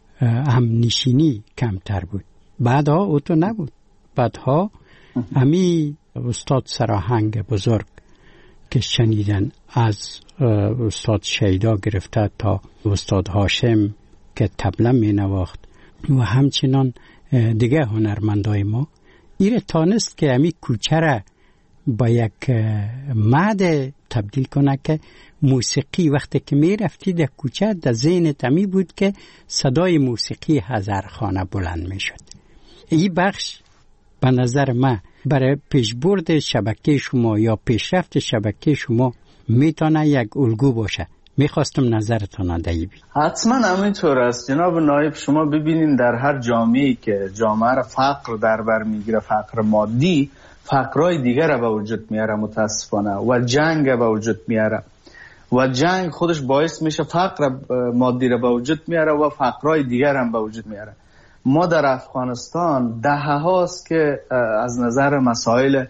همنشینی کمتر بود. بعدها او تو نبود. بعدها امی استاد سراهنگ بزرگ که شنیدن از استاد شیدا گرفته تا استاد هاشم که طبله می نواخت و همچنان دیگه هنرمندای ما ایره تانست که امی کوچه را با یک ماده تبدیل کنه که موسیقی وقتی که می رفتی در کوچه در ذهن تمی بود که صدای موسیقی هزارخانه بلند می شد. این بخش به نظر من برای پیشبرد شبکه شما یا پیشرفت شبکه شما میتونه یک الگو باشه. میخواستم نظرتان دهید. حتما همینطور است جناب نایب. شما ببینین در هر جامعه‌ای که جامعه را فقر در بر میگیره، فقر مادی، فقرهای دیگر را به وجود میاره متاسفانه، و جنگ به وجود میاره و جنگ خودش باعث میشه فقر مادی را به وجود میاره و فقرهای دیگر هم به وجود میاره. ما در افغانستان دهه هاست که از نظر مسائل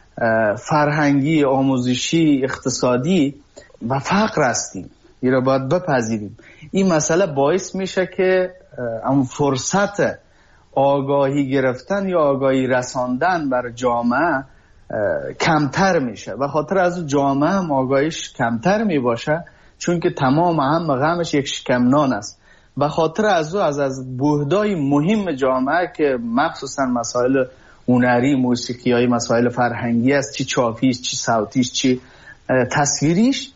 فرهنگی، آموزشی، اقتصادی و فقر هستیم. این را باید بپذیریم. این مسئله باعث میشه که اون فرصت آگاهی گرفتن یا آگاهی رساندن بر جامعه کمتر میشه و خاطر از جامعه هم آگاهیش کمتر میباشه، چون که تمام هم غمش یک شکم نان است. و خاطر از بحدای مهم جامعه که مخصوصا مسائل هنری، موسیقیایی، مسائل فرهنگی است، چی چاپیش، چی صوتیش، چی تصویریش،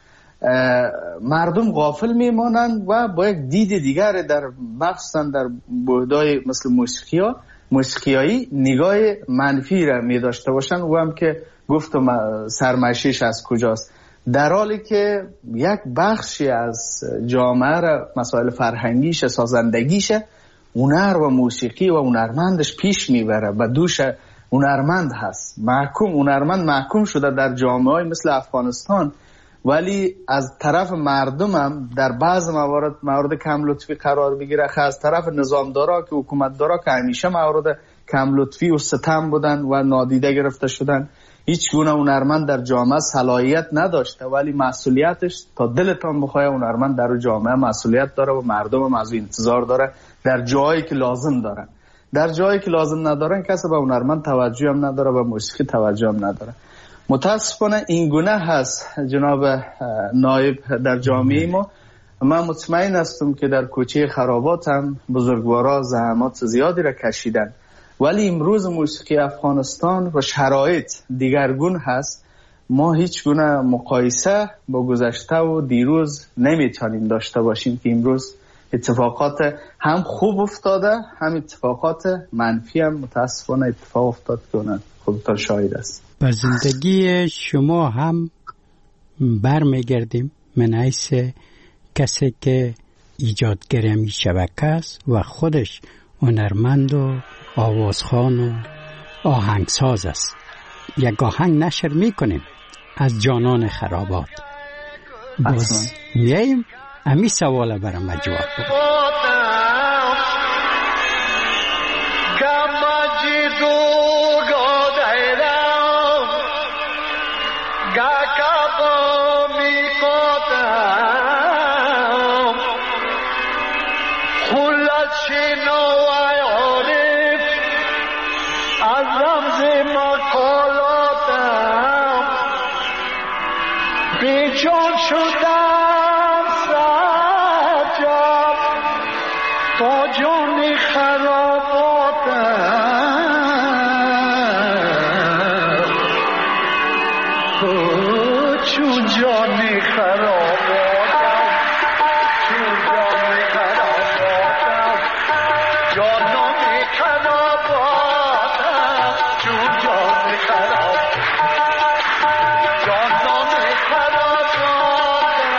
مردم غافل میمانند و با یک دید دیگر در مخصوصا در بحدای مثل موسیقیایی نگاه منفی را می داشته باشند و هم که گفتم سرمشیش از کجاست، در حالی که یک بخشی از جامعه را مسائل فرهنگیش، سازندگیش، هنر و موسیقی و هنرمندش پیش میبره و دوش هنرمند هست. هنرمند محکوم شده در جامعه مثل افغانستان، ولی از طرف مردم هم در بعض موارد کم لطفی قرار بگیره، از طرف نظامدارا که حکومتدارا که همیشه مورد کم لطفی و ستم بودن و نادیده گرفته شدن. هیچ گونه هنرمند در جامعه صلاحیت نداشته، ولی مسئولیتش تا دلتان بخواه هنرمند در جامعه مسئولیت داره و مردم هم از انتظار داره در جایی که لازم دارن. در جایی که لازم ندارن کسی به هنرمند توجه هم نداره و موسیقی توجه هم نداره. متاسفانه این گونه هست جناب نایب در جامعه ما. من مطمئن هستم که در کوچه خرابات هم بزرگوارا زحمات زیادی را کشیدن، ولی امروز موسیقی افغانستان و شرایط دیگرگون هست. ما هیچ گونه مقایسه با گذشته و دیروز نمیتونیم داشته باشیم که امروز اتفاقات هم خوب افتاده، هم اتفاقات منفی هم متاسفانه اتفاق افتاد که خودتان شاهد است. با زندگی شما هم برمیگردیم من حیث کسی که ایجادگر این شبکه است و خودش هنرمند و آوازخوان و آهنگساز است. یک آهنگ نشر میکنیم از جانان خرابات. باز میاییم امی سوال برام جواب بدم. بیچون شدم سجاب تا جون خراباتم، چون جان خراباتم، چون جان خراباتم، جانان خراباتم، چون جان خراباتم، جانان خراباتم.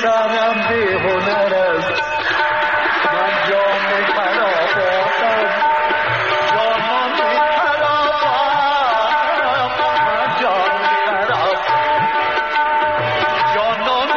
سرم به هنر است من جام خراباتم جانم خرابم من جام خراب جانم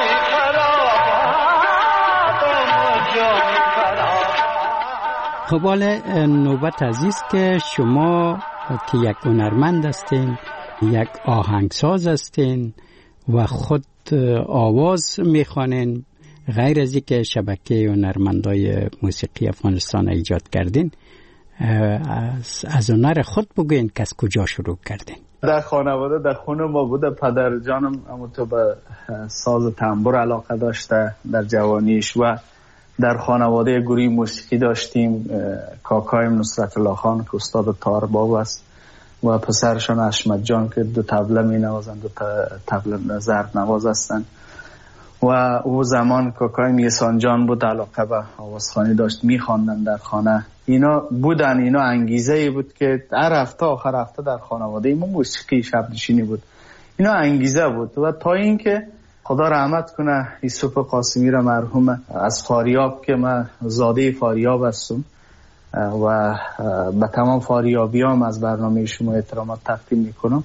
خرابم من جام خراب. خب حالا نوبت عزیز که شما که یک هنرمند هستین، یک آهنگساز هستین و خود آواز میخوانین، غیر از اینکه شبکه هنرمندای موسیقی افغانستان ایجاد کردین، از هنر خود بگوین که از کجا شروع کردین؟ در خانواده در خونه ما بوده. پدر جانم همونطور به ساز تنبور علاقه داشته در جوانیش و در خانواده گروه موسیقی داشتیم. کاکایم نصرت الله خان که استاد تارباب است و پسرشان اشمت جان که دو طبله می نوازند، دو طبله ضرب نواز هستند. و او زمان کاکایم یسان جان بود، علاقه به آوازخوانی داشت، می خواندن در خانه. اینا بودن، اینا انگیزه ای بود که هر هفته آخر هفته در خانواده ما موسیقی شب نشینی بود. اینا انگیزه بود. و تا اینکه خدا رحمت کنه یوسف قاسمی را مرحوم از فاریاب که من زاده فاریاب هستم و به تمام فاریابیام از برنامه شما احترامات تقدیم میکنم.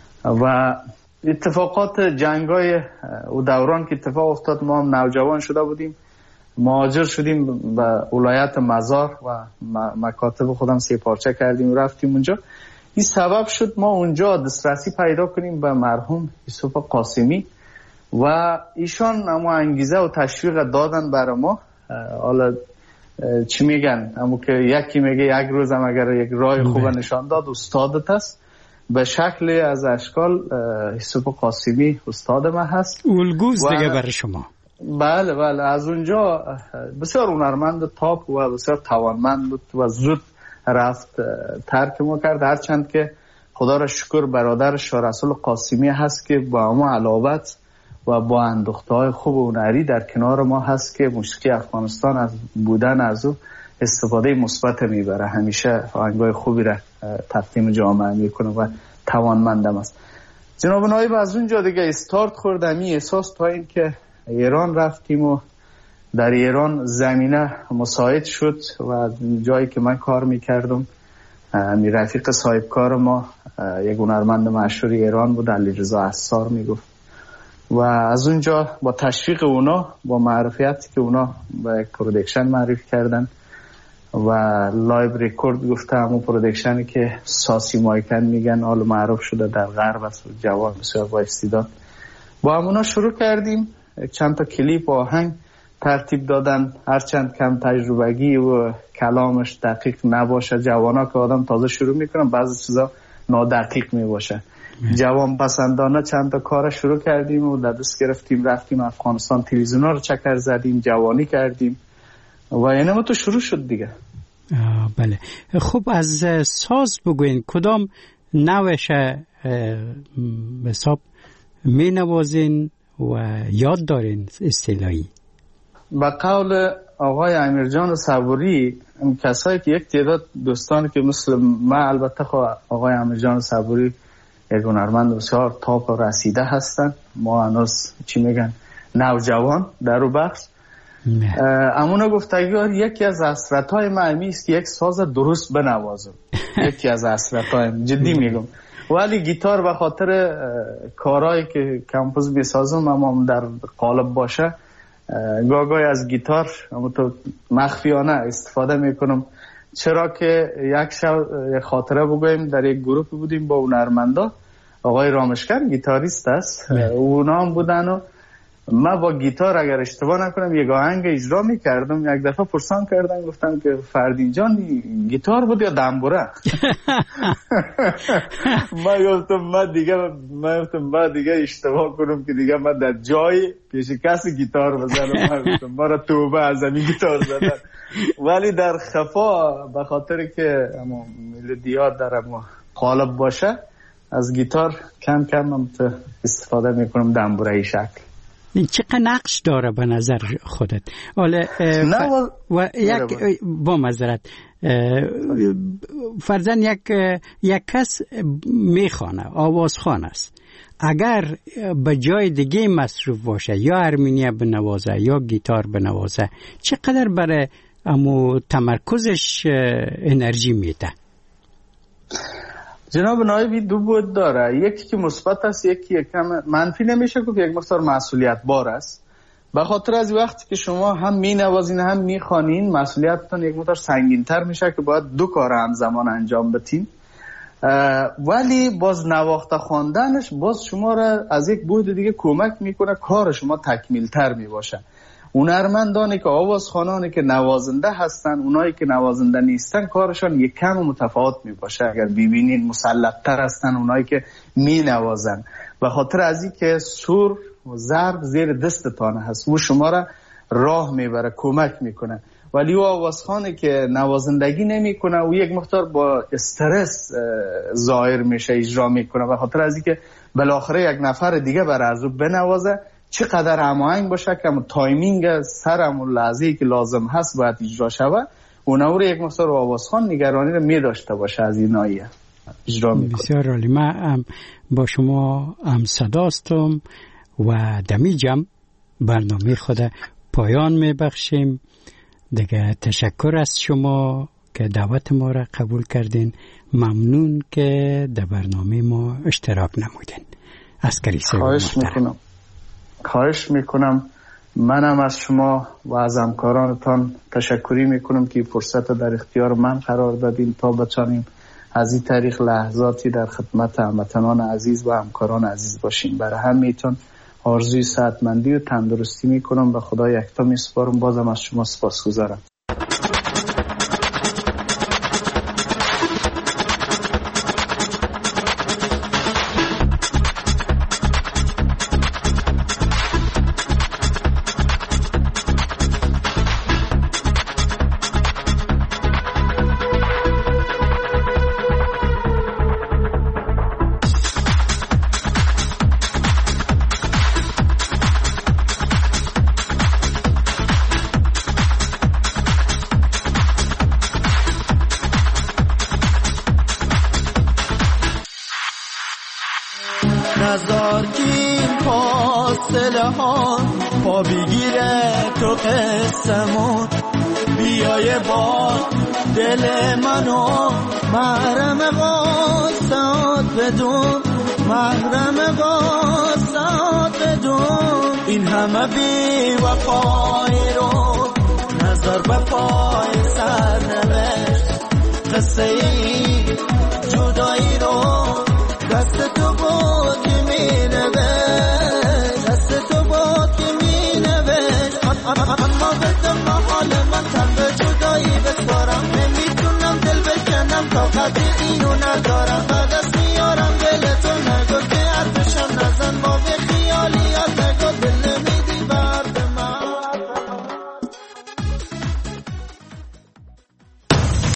و اتفاقات جنگای او دوران که اتفاق افتاد، ما هم نوجوان شده بودیم، مهاجر شدیم به ولایت مزار و مکاتب خودم 3 پارچه کردیم و رفتیم اونجا. این سبب شد ما اونجا دسترسی پیدا کنیم به مرحوم یوسف قاسمی و ایشان اما انگیزه و تشویق دادن برای ما. حالا چی میگن، اما که یکی میگه یک روزم اگر یک راه خوب نشان داد استادت است، به شکل از اشکال یوسف قاسمی استاد ما هست، الگوز دیگه برای شما. بله بله، از اونجا بسیار هنرمند تاپ و بسیار توانمند بود و زود رفت ترک ما کرد. هرچند که خدا را شکر برادرش شاه رسول قاسمی هست که با ما علاوت و با اندوخته‌های خوب و هنری در کنار ما هست که موسیقی افغانستان از بودن از او استفاده مثبت میبره، همیشه آهنگای خوبی را تقدیم جامعه میکنه و توانمندم است. جناب نایب، از اونجا دیگه استارت خوردم این احساس تا این که ایران رفتیم و در ایران زمینه مساعد شد و جایی که من کار میکردم می رفیق صاحب کار ما یک هنرمند مشهور ایران بود، علیرضا عصار میگفت و از اونجا با تشویق اونا، با معرفیتی که اونا با یک پرودکشن معرفی کردن و لایو ریکورد گفته، همون پرودکشنی که ساسی مایکن میگن، حالا معروف شده در غرب است، جوان بسیار با استعداد. با همونا شروع کردیم. چند تا کلیپ آهنگ ترتیب دادن، هرچند کم تجربگی و کلامش دقیق نباشه، جوانا که آدم تازه شروع میکنن بعضی چیزا نادقیق میباشه، جوان پسندانه چند تا کار شروع کردیم و در دست گرفتیم، رفتیم افغانستان، تلویزیونا رو چکر زدیم، جوانی کردیم و اینه تو شروع شد دیگه. بله. خب از ساز بگوین کدام نوش حساب می نوازین و یاد دارین اصطلاحی؟ با قول آقای امیرجان صبوری، کسایی که یک تعداد دوستان که مثل من، البته آقای امیرجان صبوری یک هنرمند بسیار تاپ و رسیده هستن، ما هنوز چی میگن نوجوان در او بخش. امونا گفتگیار یکی از حسرت‌های من است که یک ساز درست بنوازم. یکی از حسرت‌هایم، جدی میگم. ولی گیتار به خاطر کارهایی که کمپوز میسازم اما در قالب باشه، گاگای از گیتار اما تو مخفیانه استفاده میکنم. چرا که یک شب خاطره بگویم، در یک گروه بودیم با هنرمندا، آقای رامشکر گیتاریست است، اونا هم بودن و من با گیتار اگر اشتباه نکنم یک آهنگ اجرا میکردم. یک دفعه پرسان کردن، گفتم که فردین جان گیتار بود یا دنبوره؟ من گفتم دیگه اشتباه کنم که دیگه من در جای پیش کسی گیتار بزنم. ما را توبه از این گیتار زدن. ولی در خفا به خاطر که ملودیات در قالب باشه، از گیتار کم کم استفاده میکنم دنبوره ای شکل. چقدر نقش داره به نظر خودت؟ و یک با معذرت فرضاً یک کس میخوانه، آوازخوان است، اگر به جای دیگه مصروف باشه، یا ارمنیا بنوازه یا گیتار بنوازه، چقدر برای امو تمرکزش انرژی میده؟ جناب نایبی دو بود داره، یکی که مثبت است، یکی کم منفی نمیشه که یک مقدار مسئولیت بار است. به خاطر از وقتی که شما هم می نوازین هم می خوانین، مسئولیتتون یک مقدار سنگین تر میشه که باید دو کار همزمان انجام بدین. ولی باز نواخته خواندنش باز شما را از یک بعد دیگه کمک میکنه، کار شما تکمیل تر می باشه. هنرمندانی که آوازخوانانی که نوازنده هستن، اونایی که نوازنده نیستن، کارشان یک کم متفاوت می باشه. اگر ببینید مسلط تر هستن اونایی که می نوازن، به خاطر از این که سور و ضرب زیر دستتان هست، و شما را راه میبره، کمک میکنه. ولی او آوازخوانی که نوازندگی نمیکنه و یک مقدار با استرس ظاهر میشه، اجرا میکنه، به خاطر از این که بالاخره یک نفر دیگه بر از او بنوازه، چقدر هماهنگ باشه که تایمینگ سرم و لحظه‌ای که لازم هست باید اجرا شود، اونها رو یک مقدار آوازخوان نگرانی رو می داشته باشه، از این ناحیه اجرا میکنه. بسیار عالی. من با شما هم صداستم و دمیجم برنامه خود پایان میبخشیم دیگه. تشکر از شما که دعوت ما را قبول کردین، ممنون که در برنامه ما اشتراک نمودین. عسکری محترم، خواهش میکنم. منم از شما و از همکارانتان تشکری میکنم که فرصت در اختیار من قرار دادین تا بتانیم از این طریق لحظاتی در خدمت هموطنان عزیز و همکاران عزیز باشیم. برای همینتون آرزوی صحتمندی و تندرستی میکنم و خدا یکتا میسپارم. بازم از شما سپاسگزارم. نزار که فاصله ها پا بگیره تو قسمون، بیای با دل منو محرم قصات بدون، محرم قصات بدون. این همه بی وفایی رو نزار به پای سر نوشت، قصه ای جدایی رو دست تو بود که می نوشت، دست تو بود که می نوشت. اما بدم حال من تن به جدایی بسپارم، نمیتونم دل بکنم تا قدر اینو ندارم.